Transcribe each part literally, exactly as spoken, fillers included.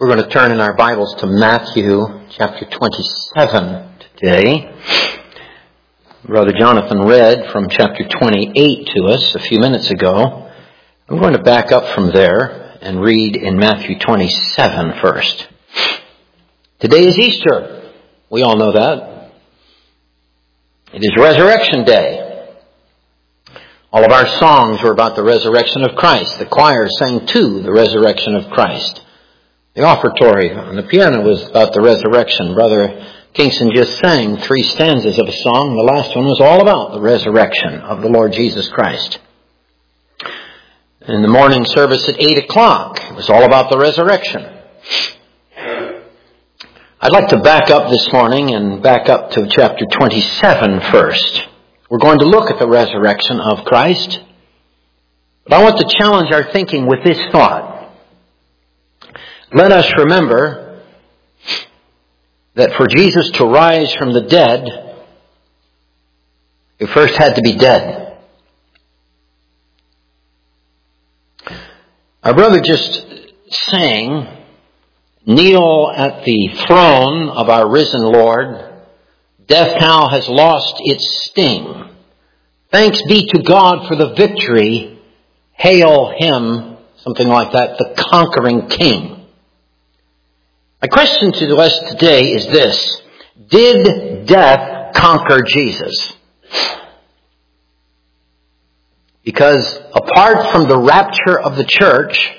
We're going to turn in our Bibles to Matthew chapter twenty-seven today. Brother Jonathan read from chapter twenty-eight to us a few minutes ago. I'm going to back up from there and read in Matthew twenty-seven first. Today is Easter. We all know that. It is Resurrection Day. All of our songs were about the resurrection of Christ. The choir sang to the resurrection of Christ. The offertory on the piano was about the resurrection. Brother Kingston just sang three stanzas of a song. The last one was all about the resurrection of the Lord Jesus Christ. In the morning service at eight o'clock, it was all about the resurrection. I'd like to back up this morning and back up to chapter twenty-seven first. We're going to look at the resurrection of Christ. But I want to challenge our thinking with this thought. Let us remember that for Jesus to rise from the dead, he first had to be dead. Our brother just sang, "Kneel at the throne of our risen Lord. Death now has lost its sting. Thanks be to God for the victory. Hail him," something like that, "the conquering King." My question to us today is this: did death conquer Jesus? Because apart from the rapture of the church,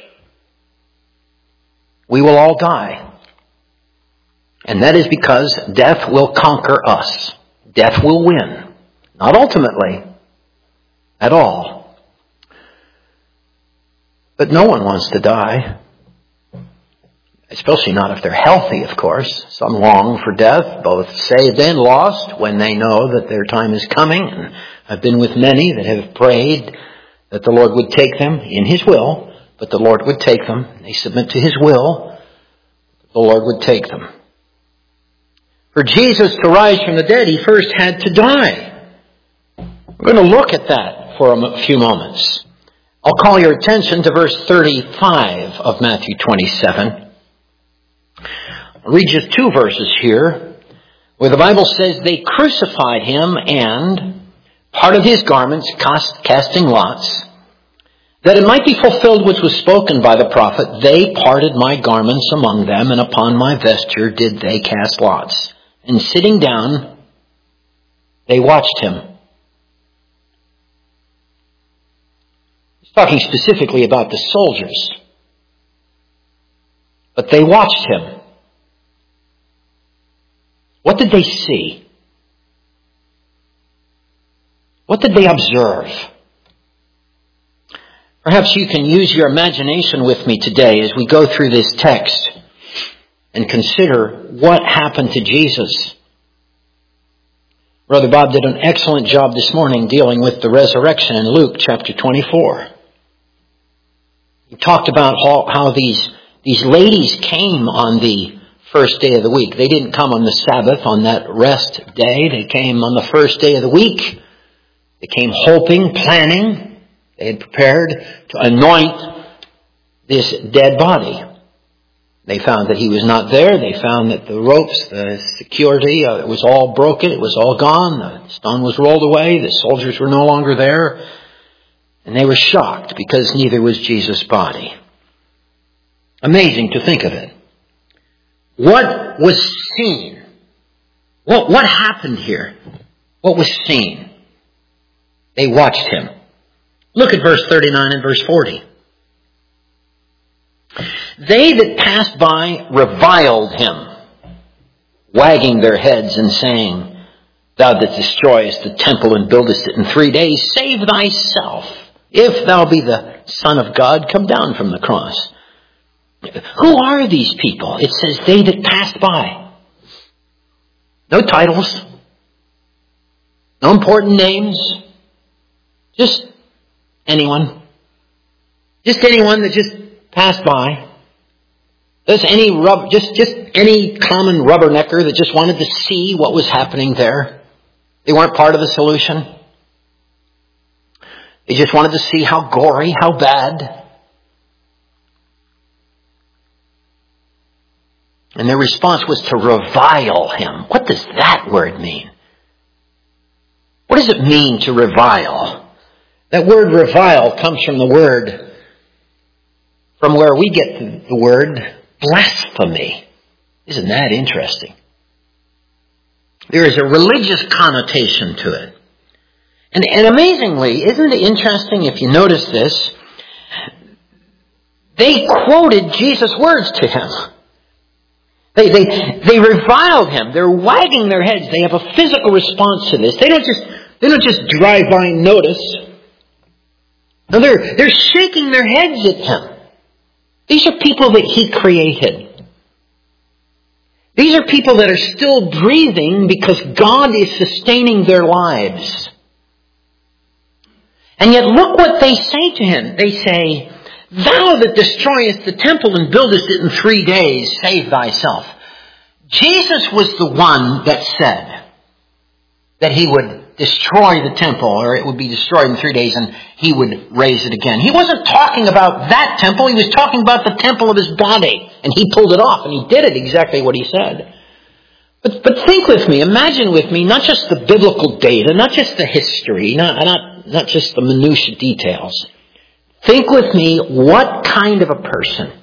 we will all die. And that is because death will conquer us. Death will win. Not ultimately, at all. But no one wants to die. Especially not if they're healthy, of course. Some long for death, both saved and lost, when they know that their time is coming. And I've been with many that have prayed that the Lord would take them in His will, but the Lord would take them. They submit to His will, the Lord would take them. For Jesus to rise from the dead, He first had to die. We're going to look at that for a few moments. I'll call your attention to verse thirty-five of Matthew twenty-seven. I'll read just two verses here, where the Bible says, "They crucified him, and part of his garments cast, casting lots, that it might be fulfilled which was spoken by the prophet, they parted my garments among them, and upon my vesture did they cast lots. And sitting down, they watched him." He's talking specifically about the soldiers. But they watched him. What did they see? What did they observe? Perhaps you can use your imagination with me today as we go through this text and consider what happened to Jesus. Brother Bob did an excellent job this morning dealing with the resurrection in Luke chapter twenty-four. He talked about how, how these, these ladies came on the first day of the week. They didn't come on the Sabbath, on that rest day. They came on the first day of the week. They came hoping, planning. They had prepared to anoint this dead body. They found that he was not there. They found that the ropes, the security, uh, it was all broken. It was all gone. The stone was rolled away. The soldiers were no longer there. And they were shocked because neither was Jesus' body. Amazing to think of it. What was seen? What, what happened here? What was seen? They watched him. Look at verse thirty-nine and verse forty. "They that passed by reviled him, wagging their heads and saying, Thou that destroyest the temple and buildest it in three days, save thyself. If thou be the Son of God, come down from the cross." Who are these people? It says, they that passed by. No titles. No important names. Just anyone. Just anyone that just passed by. Just any rub, just, just any common rubbernecker that just wanted to see what was happening there. They weren't part of the solution. They just wanted to see how gory, how bad. And their response was to revile him. What does that word mean? What does it mean to revile? That word revile comes from the word, from where we get the word blasphemy. Isn't that interesting? There is a religious connotation to it. And, and amazingly, isn't it interesting if you notice this? They quoted Jesus' words to him. They, they, they reviled him. They're wagging their heads. They have a physical response to this. They don't just, they don't just drive by and notice. No, they're, they're shaking their heads at him. These are people that he created. These are people that are still breathing because God is sustaining their lives. And yet look what they say to him. They say, "Thou that destroyest the temple and buildest it in three days, save thyself." Jesus was the one that said that he would destroy the temple, or it would be destroyed in three days and he would raise it again. He wasn't talking about that temple. He was talking about the temple of his body. And he pulled it off, and he did it exactly what he said. But, but think with me, imagine with me, not just the biblical data, not just the history, not, not, not just the minutiae details. Think with me, what kind of a person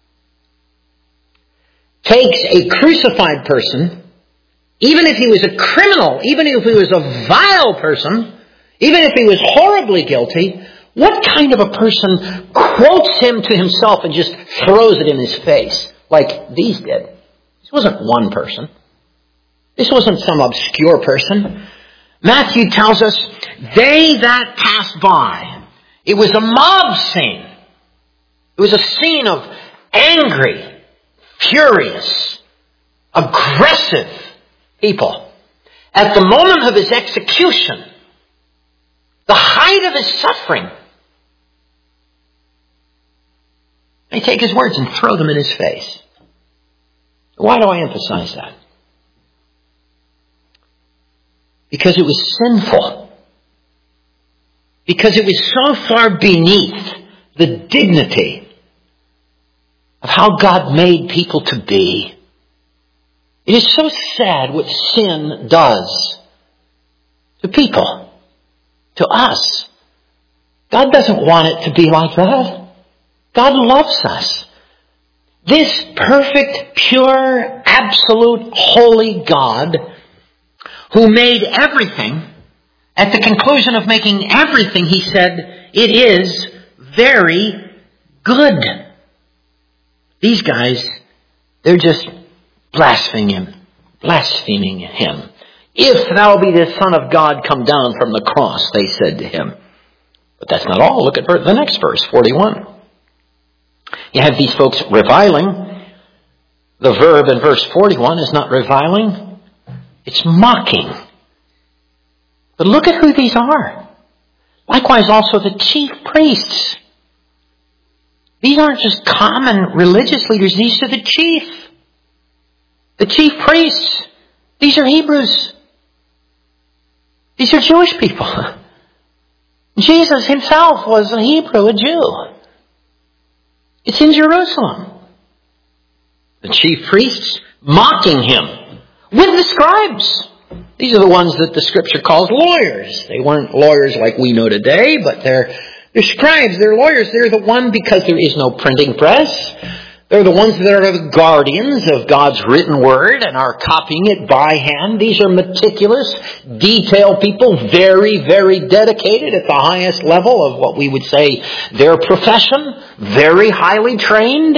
takes a crucified person, even if he was a criminal, even if he was a vile person, even if he was horribly guilty, what kind of a person quotes him to himself and just throws it in his face like these did? This wasn't one person. This wasn't some obscure person. Matthew tells us, they that passed by. It was a mob scene. It was a scene of angry, furious, aggressive people. At the moment of his execution, the height of his suffering, they take his words and throw them in his face. Why do I emphasize that? Because it was sinful. Because it was so far beneath the dignity of how God made people to be. It is so sad what sin does to people, to us. God doesn't want it to be like that. God loves us. This perfect, pure, absolute, holy God who made everything, at the conclusion of making everything, he said, it is very good. These guys, they're just blaspheming him, blaspheming him. If thou be the Son of God, come down from the cross, they said to him. But that's not all. Look at the next verse, forty-one. You have these folks reviling. The verb in verse forty-one is not reviling. It's mocking. But look at who these are. Likewise also the chief priests. These aren't just common religious leaders. These are the chief. The chief priests. These are Hebrews. These are Jewish people. Jesus himself was a Hebrew, a Jew. It's in Jerusalem. The chief priests mocking him with the scribes. These are the ones that the scripture calls lawyers. They weren't lawyers like we know today, but they're, they're scribes, they're lawyers. They're the one because there is no printing press. They're the ones that are the guardians of God's written word and are copying it by hand. These are meticulous, detailed people, very, very dedicated at the highest level of what we would say their profession, very highly trained.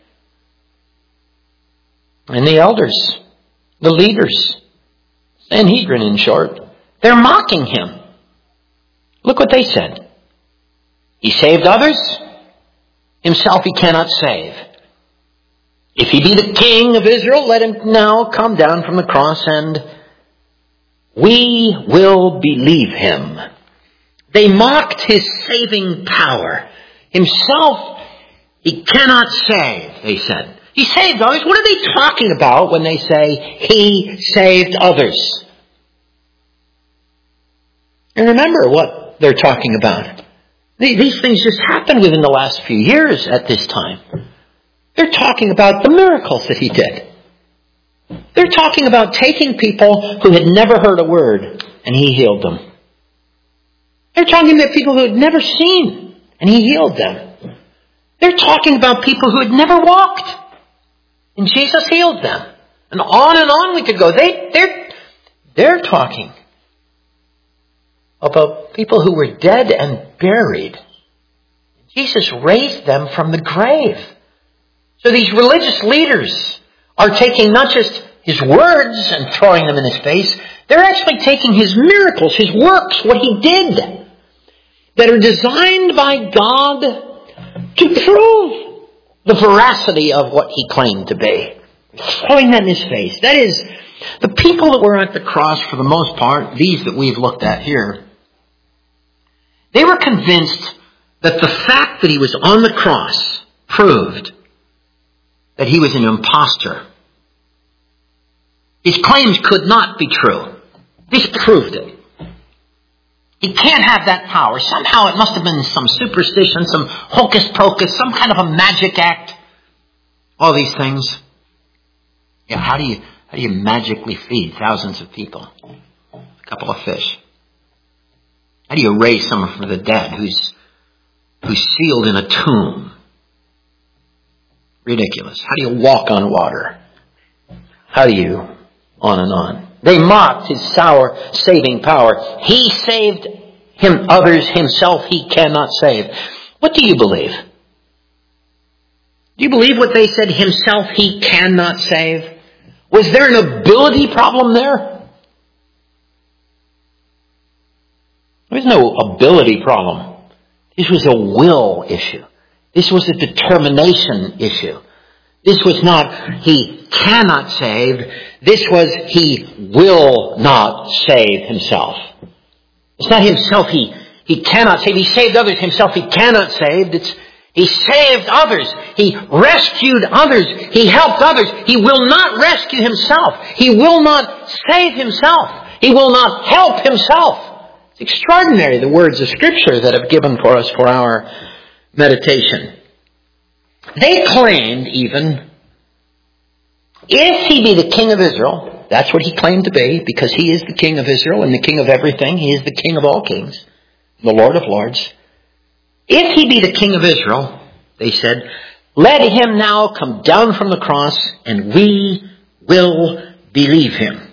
And the elders, the leaders, Sanhedrin in short, they're mocking him. Look what they said. He saved others, himself he cannot save. If he be the king of Israel, let him now come down from the cross and we will believe him. They mocked his saving power. Himself he cannot save, they said. He saved others. What are they talking about when they say he saved others? And remember what they're talking about. These things just happened within the last few years at this time. They're talking about the miracles that he did. They're talking about taking people who had never heard a word, and he healed them. They're talking about people who had never seen, and he healed them. They're talking about people who had never walked, and Jesus healed them. And on and on we could go. They, they're, they're talking about people who were dead and buried. Jesus raised them from the grave. So these religious leaders are taking not just his words and throwing them in his face, they're actually taking his miracles, his works, what he did, that are designed by God to prove the veracity of what he claimed to be. Throwing that in his face. That is, the people that were at the cross, for the most part, these that we've looked at here, they were convinced that the fact that he was on the cross proved that he was an imposter. His claims could not be true. This proved it. He can't have that power. Somehow it must have been some superstition, some hocus pocus, some kind of a magic act. All these things. Yeah, how do you how do you magically feed thousands of people? A couple of fish. How do you raise someone from the dead who's who's sealed in a tomb? Ridiculous. How do you walk on water? How do you? On and on. They mocked his sour saving power. He saved him, others, himself he cannot save. What do you believe? Do you believe what they said, himself he cannot save? Was there an ability problem there? There was no ability problem. This was a will issue. This was a determination issue. This was not he cannot save. This was he will not save himself. It's not himself he, he cannot save. He saved others. Himself he cannot save. It's he saved others. He rescued others. He helped others. He will not rescue himself. He will not save himself. He will not help himself. It's extraordinary, the words of Scripture that have given for us for our meditation. They claimed even, if he be the king of Israel, that's what he claimed to be, because he is the king of Israel and the king of everything. He is the king of all kings, the Lord of lords. If he be the king of Israel, they said, let him now come down from the cross and we will believe him.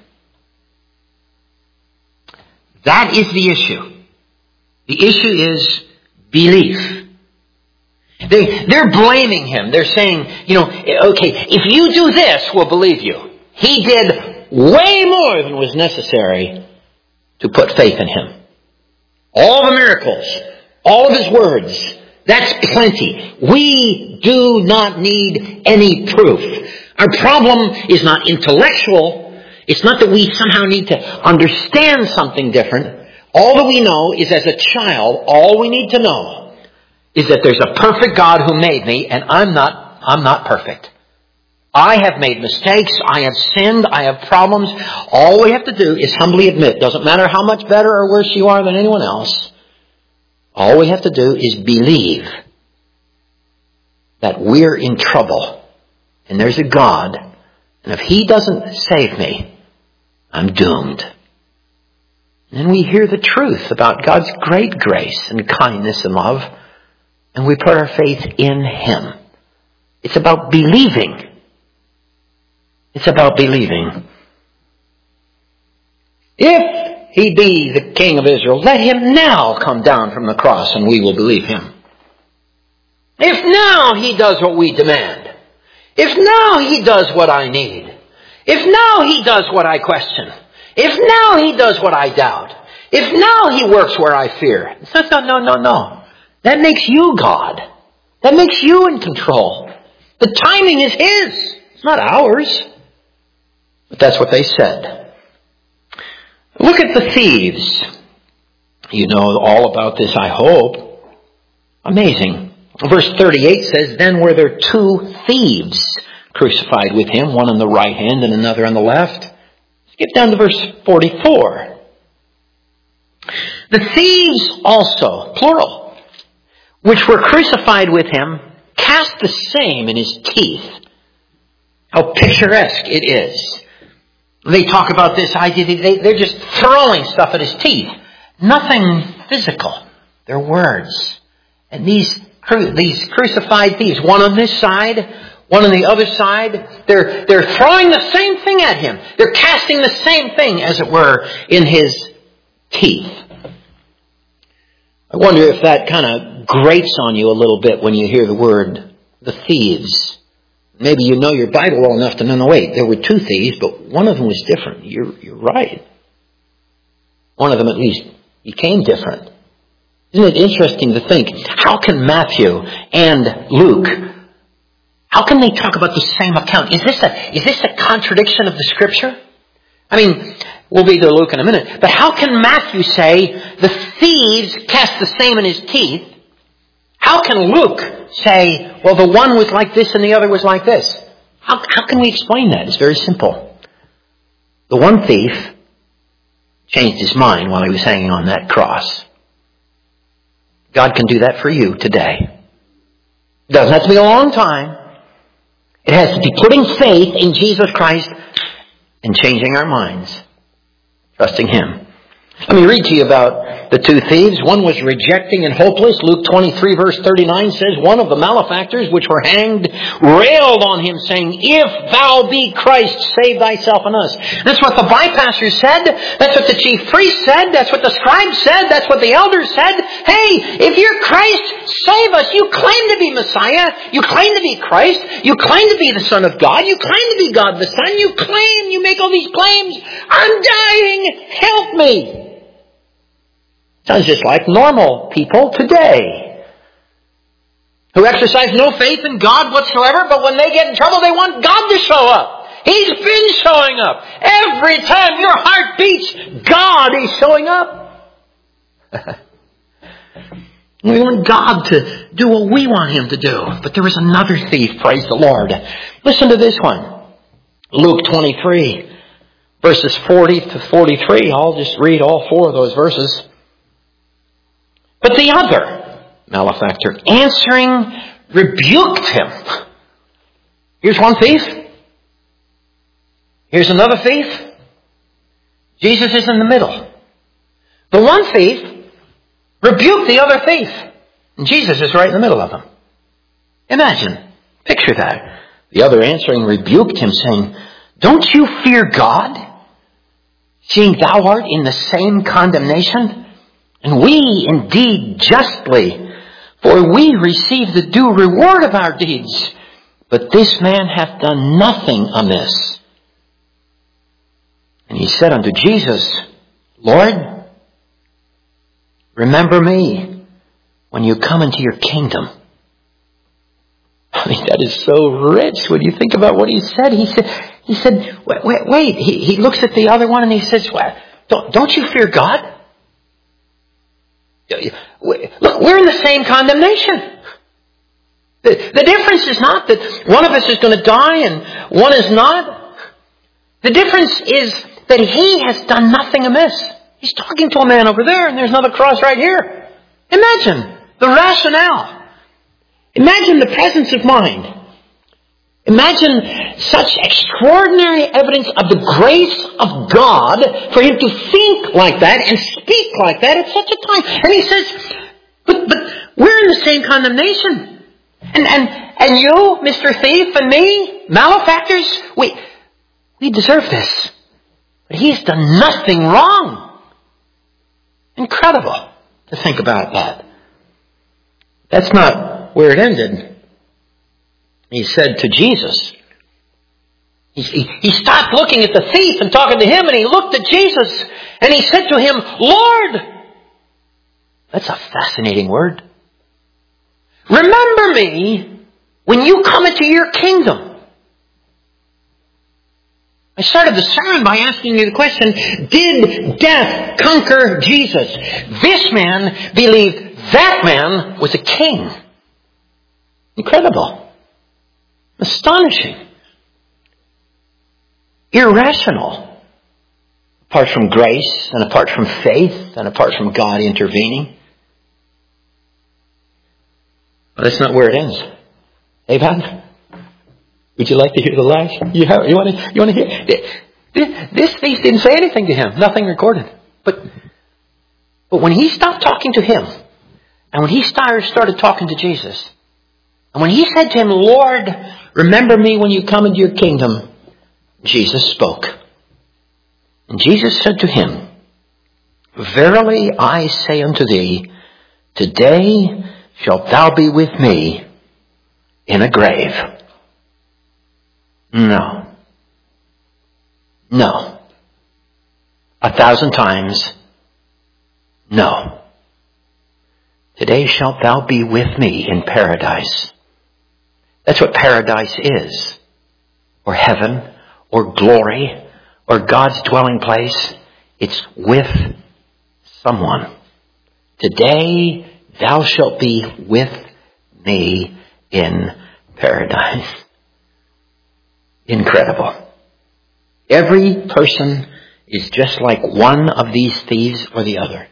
That is the issue. The issue is belief. They, they're blaming him. They're saying, you know, okay, if you do this, we'll believe you. He did way more than was necessary to put faith in him. All the miracles, all of his words, that's plenty. We do not need any proof. Our problem is not intellectual. It's not that we somehow need to understand something different. All that we know is, as a child, all we need to know is that there's a perfect God who made me, and I'm not, I'm not perfect. I have made mistakes. I have sinned. I have problems. All we have to do is humbly admit. Doesn't matter how much better or worse you are than anyone else. All we have to do is believe that we're in trouble. And there's a God. And if he doesn't save me, I'm doomed. And then we hear the truth about God's great grace and kindness and love. And we put our faith in him. It's about believing. It's about believing. If he be the king of Israel, let him now come down from the cross and we will believe him. If now he does what we demand. If now he does what I need. If now he does what I question. If now he does what I doubt. If now he works where I fear. No, no, no, no, no. That makes you God. That makes you in control. The timing is his. It's not ours. But that's what they said. Look at the thieves. You know all about this, I hope. Amazing. Verse thirty-eight says, then were there two thieves crucified with him, one on the right hand and another on the left. Skip down to verse forty-four. The thieves also, plural, which were crucified with him, cast the same in his teeth. How picturesque it is. They talk about this idea, they, they're just throwing stuff at his teeth. Nothing physical. They're words. And these, these crucified thieves, one on this side, one on the other side, they're, they're throwing the same thing at him. They're casting the same thing, as it were, in his teeth. I wonder if that kind of grates on you a little bit when you hear the word, the thieves. Maybe you know your Bible well enough to know, no, wait, there were two thieves, but one of them was different. You're, you're right. One of them at least became different. Isn't it interesting to think, how can Matthew and Luke, how can they talk about the same account? Is this a, is this a contradiction of the Scripture? I mean, we'll be to Luke in a minute, but how can Matthew say the thieves cast the same in his teeth? How can Luke say, well, the one was like this and the other was like this? How, how can we explain that? It's very simple. The one thief changed his mind while he was hanging on that cross. God can do that for you today. It doesn't have to be a long time. It has to be putting faith in Jesus Christ and changing our minds, trusting Him. Let me read to you about the two thieves. One was rejecting and hopeless. Luke twenty-three verse thirty-nine says, one of the malefactors which were hanged railed on him, saying, if thou be Christ, save thyself and us. That's what the bypassers said. That's what the chief priest said. That's what the scribes said. That's what the elders said. Hey, if you're Christ, save us. You claim to be Messiah. You claim to be Christ. You claim to be the Son of God. You claim to be God the Son. You claim, you make all these claims. I'm dying. Help me. Sounds just like normal people today, who exercise no faith in God whatsoever, but when they get in trouble, they want God to show up. He's been showing up. Every time your heart beats, God is showing up. We want God to do what we want Him to do. But there was another thief, praise the Lord. Listen to this one. Luke twenty-three, verses forty to forty-three. I'll just read all four of those verses. But the other malefactor, answering, rebuked him. Here's one thief. Here's another thief. Jesus is in the middle. The one thief rebuked the other thief. And Jesus is right in the middle of them. Imagine. Picture that. The other answering rebuked him, saying, don't you fear God, seeing thou art in the same condemnation? And we indeed justly, for we receive the due reward of our deeds. But this man hath done nothing amiss. And he said unto Jesus, Lord, remember me when you come into your kingdom. I mean, that is so rich when you think about what he said. He said, he said, wait, wait, wait. He, he looks at the other one and he says, well, don't, don't you fear God? Look, we're in the same condemnation. The, the difference is not that one of us is going to die and one is not. The difference is that he has done nothing amiss. He's talking to a man over there and there's another cross right here. Imagine the rationale. Imagine the presence of mind. Imagine such extraordinary evidence of the grace of God for him to think like that and speak like that at such a time. And he says, but, but we're in the same condemnation. And, and, and you, Mister Thief, and me, malefactors, we, we deserve this. But he's done nothing wrong. Incredible to think about that. That's not where it ended. He said to Jesus, he, he, he stopped looking at the thief and talking to him, and he looked at Jesus, and he said to him, Lord. That's a fascinating word. Remember me when you come into your kingdom. I started the sermon by asking you the question, did death conquer Jesus? This man believed that man was a king. Incredible. Astonishing. Irrational. Apart from grace and apart from faith and apart from God intervening. But that's not where it ends. Amen? Would you like to hear the last? You, have, you want to, you want to hear? This thief didn't say anything to him. Nothing recorded. But, but when he stopped talking to him, and when he started, started talking to Jesus, and when he said to him, Lord, remember me when you come into your kingdom, Jesus spoke. And Jesus said to him, verily I say unto thee, today shalt thou be with me in a grave. No. No. A thousand times, no. Today shalt thou be with me in paradise. That's what paradise is. Or heaven, or glory, or God's dwelling place. It's with someone. Today thou shalt be with me in paradise. Incredible. Every person is just like one of these thieves or the other.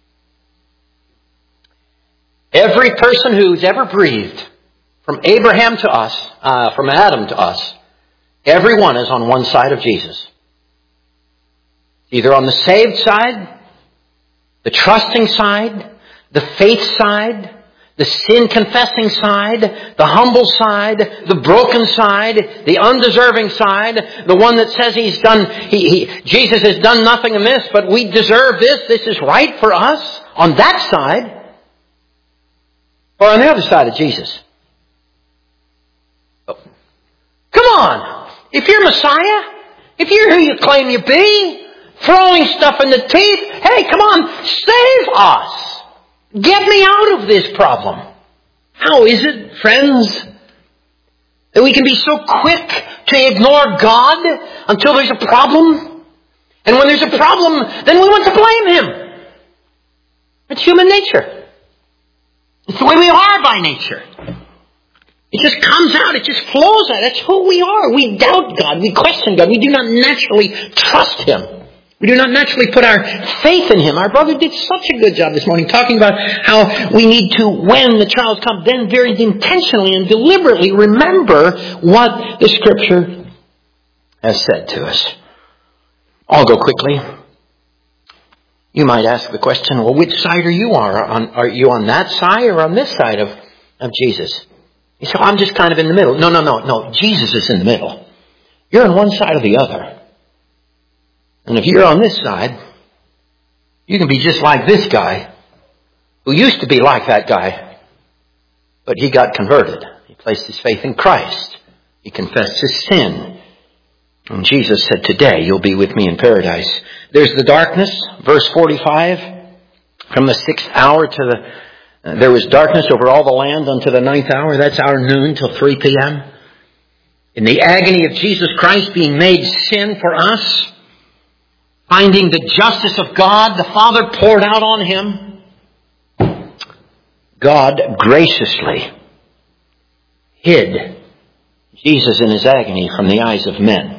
Every person who's ever breathed, from Abraham to us, uh, from Adam to us, everyone is on one side of Jesus. Either on the saved side, the trusting side, the faith side, the sin-confessing side, the humble side, the broken side, the undeserving side, the one that says he's done, he, he, Jesus has done nothing amiss, but we deserve this, this is right for us, on that side, or on the other side of Jesus. Oh. Come on! If you're Messiah, if you're who you claim you be, throwing stuff in the teeth, hey, come on, save us! Get me out of this problem. How is it, friends, that we can be so quick to ignore God until there's a problem? And when there's a problem, then we want to blame Him. It's human nature. It's the way we are by nature. It just comes out. It just flows out. That's who we are. We doubt God. We question God. We do not naturally trust Him. We do not naturally put our faith in Him. Our brother did such a good job this morning talking about how we need to, when the trials come, then very intentionally and deliberately remember what the Scripture has said to us. I'll go quickly. You might ask the question, well, which side are you on? Are you on that side or on this side of, of Jesus? You say, well, I'm just kind of in the middle. No, no, no, no. Jesus is in the middle. You're on one side or the other. And if you're on this side, you can be just like this guy, who used to be like that guy, but he got converted. He placed his faith in Christ. He confessed his sin. And Jesus said, today you'll be with me in paradise. There's the darkness, verse forty-five. From the sixth hour to the, uh, there was darkness over all the land unto the ninth hour. That's our noon till three p.m. In the agony of Jesus Christ being made sin for us, finding the justice of God, the Father poured out on Him, God graciously hid Jesus in His agony from the eyes of men.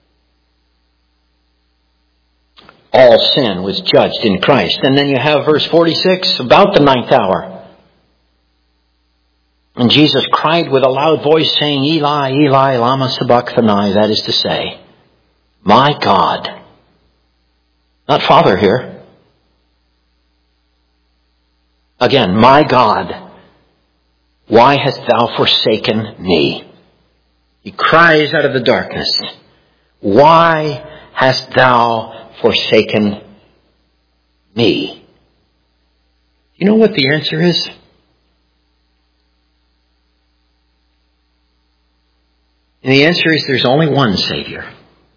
All sin was judged in Christ. And then you have verse forty-six, about the ninth hour. And Jesus cried with a loud voice, saying, Eli, Eli, lama sabachthani, that is to say, my God, not Father here. Again, my God, why hast thou forsaken me? He cries out of the darkness, why hast thou forsaken me? You know what the answer is? And the answer is there's only one Savior.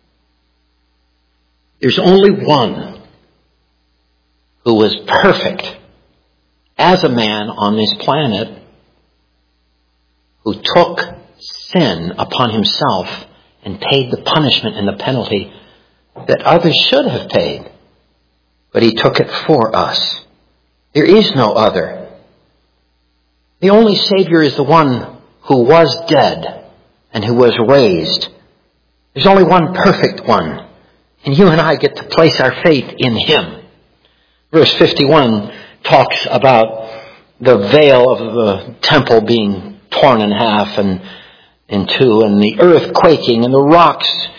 There's only one who was perfect as a man on this planet, who took sin upon himself and paid the punishment and the penalty that others should have paid. But He took it for us. There is no other. The only Savior is the one who was dead and who was raised. There's only one perfect one. And you and I get to place our faith in Him. Verse fifty-one talks about the veil of the temple being torn in half and in two, and the earth quaking, and the rocks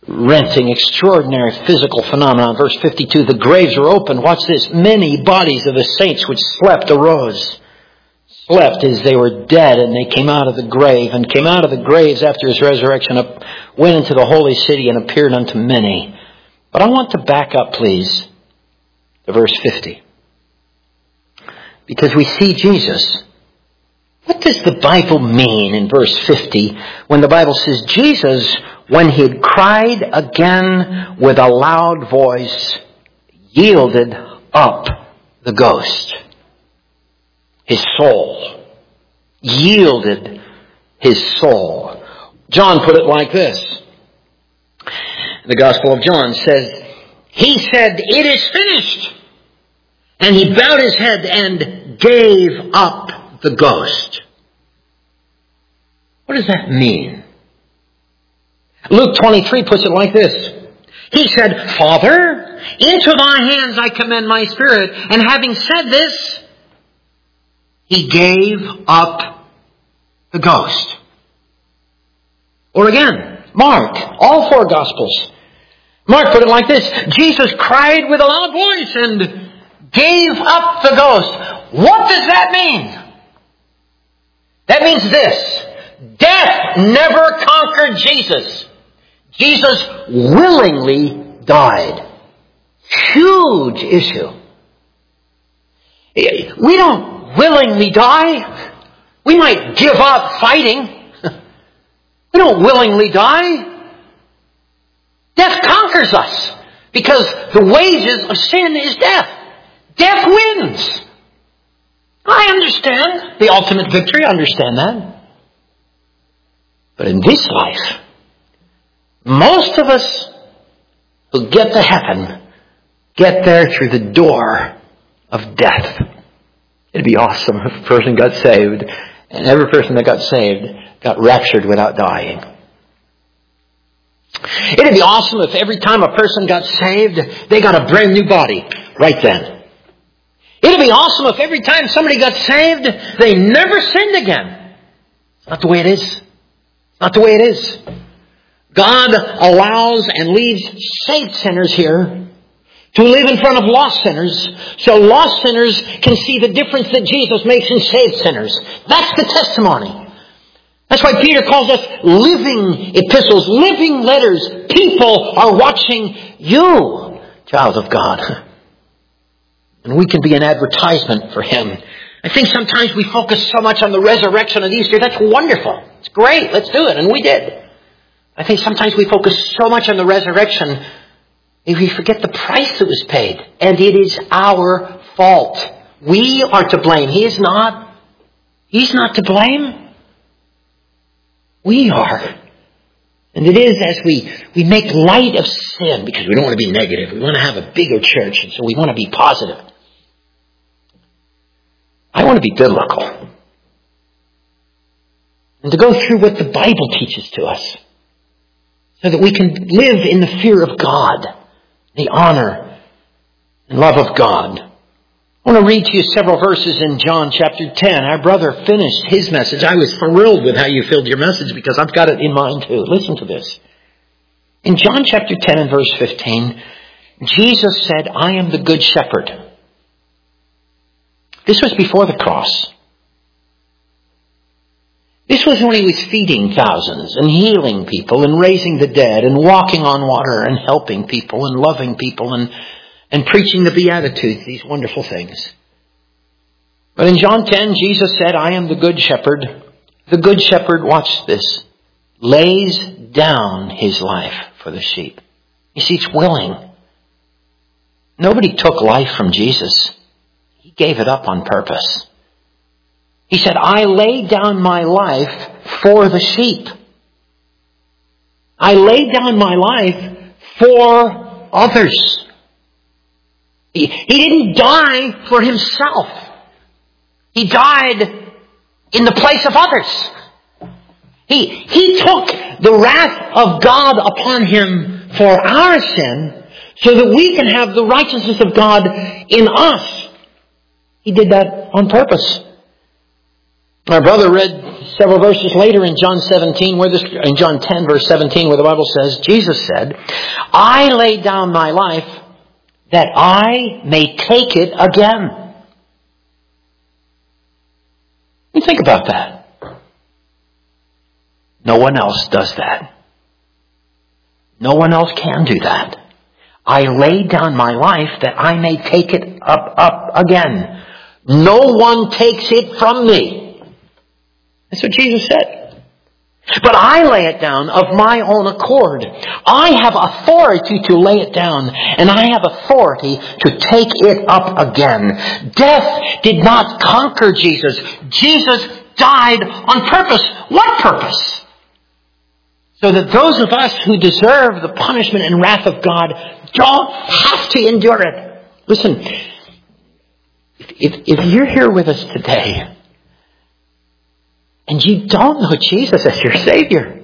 Renting, extraordinary physical phenomenon. Verse fifty-two, the graves were opened. Watch this. Many bodies of the saints which slept arose. Slept as they were dead, and they came out of the grave, and came out of the graves after his resurrection, up, went into the holy city and appeared unto many. But I want to back up, please, to verse fifty. Because we see Jesus. What does the Bible mean in verse fifty when the Bible says Jesus, when he had cried again with a loud voice, yielded up the ghost? His soul. Yielded his soul. John put it like this. The Gospel of John says, he said, it is finished. And he bowed his head and gave up the ghost. What does that mean? Luke twenty-three puts it like this. He said, Father, into thy hands I commend my spirit. And having said this, he gave up the ghost. Or again, Mark, all four Gospels. Mark put it like this. Jesus cried with a loud voice and gave up the ghost. What does that mean? That means this. Death never conquered Jesus. Jesus willingly died. Huge issue. We don't willingly die. We might give up fighting. We don't willingly die. Death conquers us because the wages of sin is death. Death wins. I understand the ultimate victory. I understand that. But in this life, most of us who get to heaven get there through the door of death. It'd be awesome if a person got saved and every person that got saved got raptured without dying. It'd be awesome if every time a person got saved, they got a brand new body right then. It'd be awesome if every time somebody got saved, they never sinned again. It's not the way it is. It's not the way it is. God allows and leaves saved sinners here to live in front of lost sinners, so lost sinners can see the difference that Jesus makes in saved sinners. That's the testimony. That's why Peter calls us living epistles, living letters. People are watching you, child of God. And we can be an advertisement for Him. I think sometimes we focus so much on the resurrection of Easter. That's wonderful. It's great. Let's do it. And we did. I think sometimes we focus so much on the resurrection if we forget the price that was paid. And it is our fault. We are to blame. He is not. He's not to blame. We are. And it is as we, we make light of sin, because we don't want to be negative. We want to have a bigger church, and so we want to be positive. I want to be biblical. And to go through what the Bible teaches to us, so that we can live in the fear of God, the honor and love of God. I want to read to you several verses in John chapter ten. Our brother finished his message. I was thrilled with how you filled your message because I've got it in mind too. Listen to this. In John chapter ten and verse fifteen, Jesus said, I am the good shepherd. This was before the cross. This was when he was feeding thousands and healing people and raising the dead and walking on water and helping people and loving people and, and preaching the Beatitudes, these wonderful things. But in John ten, Jesus said, I am the good shepherd. The good shepherd, watch this, lays down his life for the sheep. You see, it's willing. Nobody took life from Jesus. He gave it up on purpose. He said, I lay down my life for the sheep. I lay down my life for others. He, he didn't die for himself. He died in the place of others. He, he took the wrath of God upon him for our sin so that we can have the righteousness of God in us. He did that on purpose. My brother read several verses later in John seventeen, where this, in John ten, verse seventeen, where the Bible says, Jesus said, I lay down my life that I may take it again. You think about that. No one else does that. No one else can do that. I lay down my life that I may take it up, up again. No one takes it from me. That's what Jesus said. But I lay it down of my own accord. I have authority to lay it down, and I have authority to take it up again. Death did not conquer Jesus. Jesus died on purpose. What purpose? So that those of us who deserve the punishment and wrath of God don't have to endure it. Listen, if, if you're here with us today and you don't know Jesus as your Savior,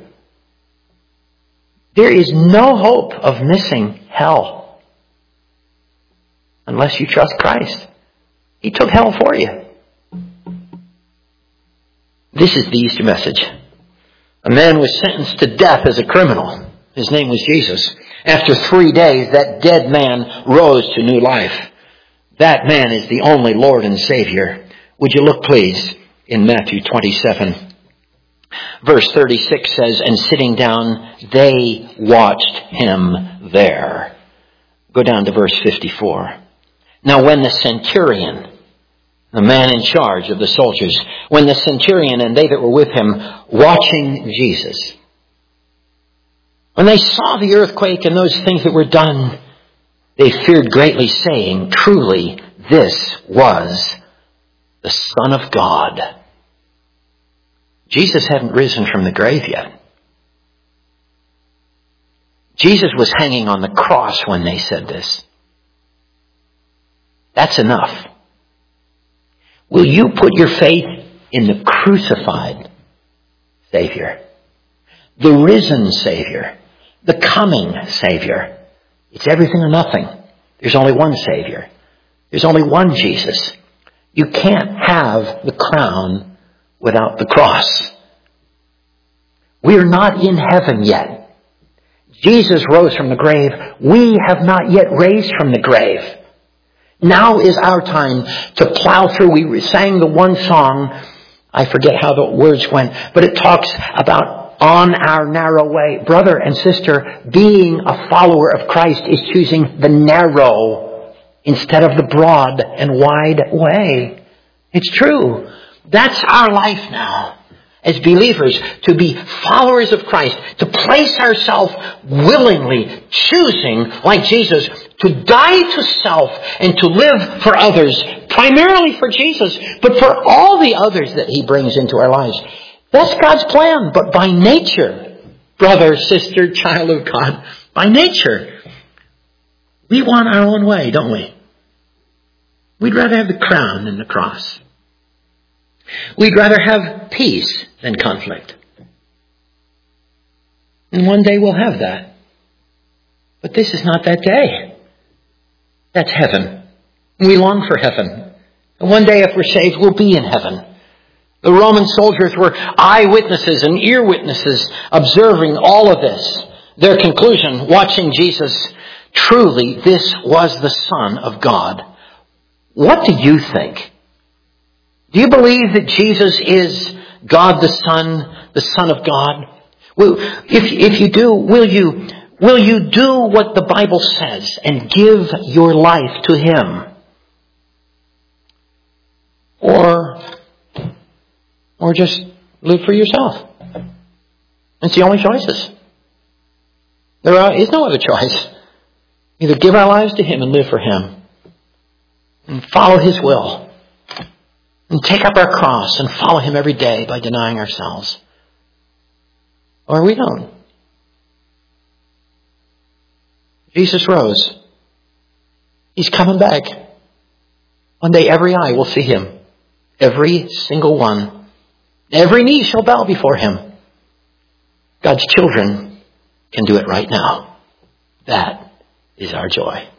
there is no hope of missing hell unless you trust Christ. He took hell for you. This is the Easter message. A man was sentenced to death as a criminal. His name was Jesus. After three days, that dead man rose to new life. That man is the only Lord and Savior. Would you look, please, in Matthew twenty-seven. Verse thirty-six says, and sitting down, they watched him there. Go down to verse fifty-four. Now when the centurion, the man in charge of the soldiers, when the centurion and they that were with him watching Jesus, when they saw the earthquake and those things that were done, they feared greatly, saying, truly, this was the Son of God. Jesus hadn't risen from the grave yet. Jesus was hanging on the cross when they said this. That's enough. Will you put your faith in the crucified Savior, the risen Savior, the coming Savior? It's everything or nothing. There's only one Savior. There's only one Jesus. You can't have the crown without the cross. We are not in heaven yet. Jesus rose from the grave. We have not yet raised from the grave. Now is our time to plow through. We sang the one song, I forget how the words went, but it talks about on our narrow way. Brother and sister, being a follower of Christ is choosing the narrow instead of the broad and wide way. It's true. That's our life now as believers, to be followers of Christ, to place ourselves willingly, choosing, like Jesus, to die to self and to live for others, primarily for Jesus, but for all the others that He brings into our lives. That's God's plan, but by nature, brother, sister, child of God, by nature, we want our own way, don't we? We'd rather have the crown than the cross. We'd rather have peace than conflict. And one day we'll have that. But this is not that day. That's heaven. We long for heaven. And one day if we're saved, we'll be in heaven. The Roman soldiers were eyewitnesses and ear witnesses observing all of this. Their conclusion, watching Jesus, truly this was the Son of God. What do you think? Do you believe that Jesus is God the Son, the Son of God? Well, if, if you do, will you, will you do what the Bible says and give your life to Him? Or, or just live for yourself? It's the only choices. There are, is no other choice. Either give our lives to Him and live for Him, and follow His will, and take up our cross and follow Him every day by denying ourselves. Or we don't. Jesus rose. He's coming back. One day every eye will see Him. Every single one. Every knee shall bow before Him. God's children can do it right now. That is our joy.